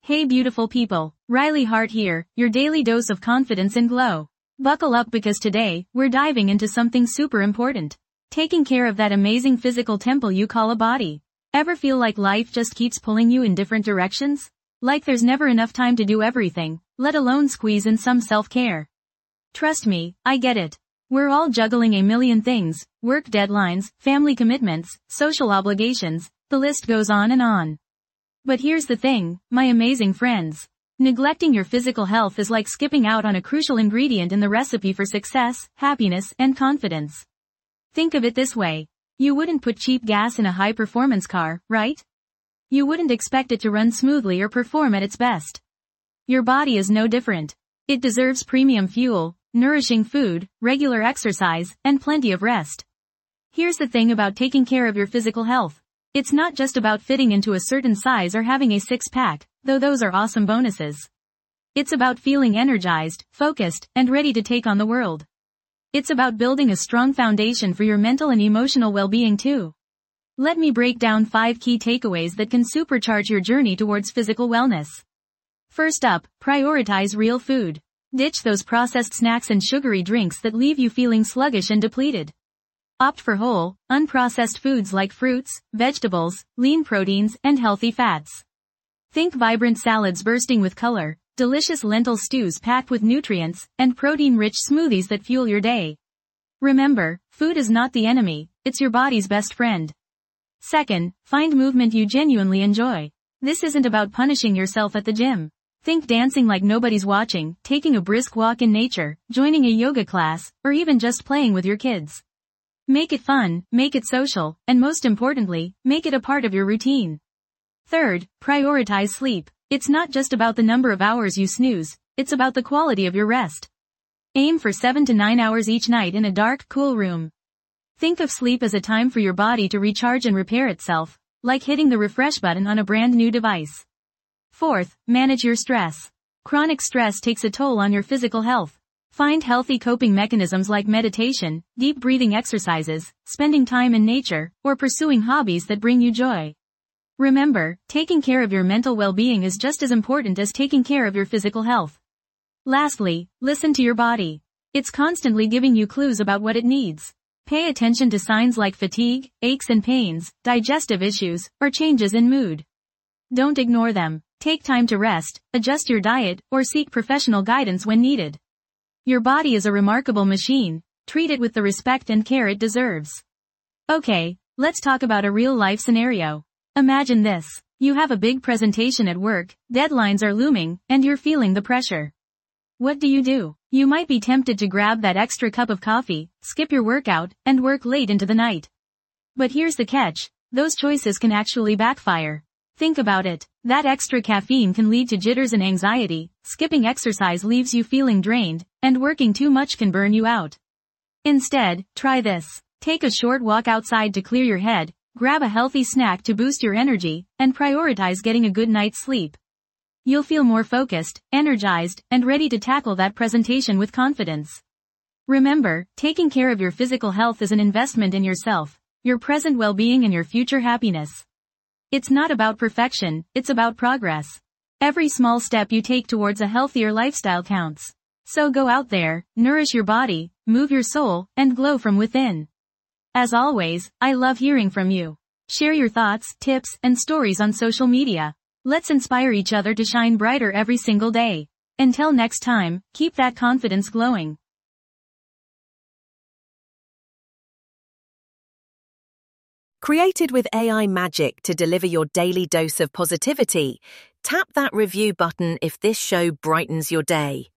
Hey beautiful people, Riley Hart here, your daily dose of confidence and glow. Buckle up because today, we're diving into something super important. Taking care of that amazing physical temple you call a body. Ever feel like life just keeps pulling you in different directions? Like there's never enough time to do everything, let alone squeeze in some self-care. Trust me, I get it. We're all juggling a million things, work deadlines, family commitments, social obligations, the list goes on and on. But here's the thing, my amazing friends. Neglecting your physical health is like skipping out on a crucial ingredient in the recipe for success, happiness, and confidence. Think of it this way. You wouldn't put cheap gas in a high-performance car, right? You wouldn't expect it to run smoothly or perform at its best. Your body is no different. It deserves premium fuel, nourishing food, regular exercise, and plenty of rest. Here's the thing about taking care of your physical health. It's not just about fitting into a certain size or having a six-pack, though those are awesome bonuses. It's about feeling energized, focused, and ready to take on the world. It's about building a strong foundation for your mental and emotional well-being too. Let me break down 5 key takeaways that can supercharge your journey towards physical wellness. First up, prioritize real food. Ditch those processed snacks and sugary drinks that leave you feeling sluggish and depleted. Opt for whole, unprocessed foods like fruits, vegetables, lean proteins, and healthy fats. Think vibrant salads bursting with color, delicious lentil stews packed with nutrients, and protein-rich smoothies that fuel your day. Remember, food is not the enemy, it's your body's best friend. Second, find movement you genuinely enjoy. This isn't about punishing yourself at the gym. Think dancing like nobody's watching, taking a brisk walk in nature, joining a yoga class, or even just playing with your kids. Make it fun, make it social, and most importantly, make it a part of your routine. Third, prioritize sleep. It's not just about the number of hours you snooze, it's about the quality of your rest. Aim for 7 to 9 hours each night in a dark, cool room. Think of sleep as a time for your body to recharge and repair itself, like hitting the refresh button on a brand new device. Fourth, manage your stress. Chronic stress takes a toll on your physical health. Find healthy coping mechanisms like meditation, deep breathing exercises, spending time in nature, or pursuing hobbies that bring you joy. Remember, taking care of your mental well-being is just as important as taking care of your physical health. Lastly, listen to your body. It's constantly giving you clues about what it needs. Pay attention to signs like fatigue, aches and pains, digestive issues, or changes in mood. Don't ignore them. Take time to rest, adjust your diet, or seek professional guidance when needed. Your body is a remarkable machine. Treat it with the respect and care it deserves. Okay, let's talk about a real-life scenario. Imagine this. You have a big presentation at work, deadlines are looming, and you're feeling the pressure. What do? You might be tempted to grab that extra cup of coffee, skip your workout, and work late into the night. But here's the catch. Those choices can actually backfire. Think about it. That extra caffeine can lead to jitters and anxiety, skipping exercise leaves you feeling drained, and working too much can burn you out. Instead, try this. Take a short walk outside to clear your head, grab a healthy snack to boost your energy, and prioritize getting a good night's sleep. You'll feel more focused, energized, and ready to tackle that presentation with confidence. Remember, taking care of your physical health is an investment in yourself, your present well-being and your future happiness. It's not about perfection, it's about progress. Every small step you take towards a healthier lifestyle counts. So go out there, nourish your body, move your soul, and glow from within. As always, I love hearing from you. Share your thoughts, tips, and stories on social media. Let's inspire each other to shine brighter every single day. Until next time, keep that confidence glowing. Created with AI magic to deliver your daily dose of positivity, tap that review button if this show brightens your day.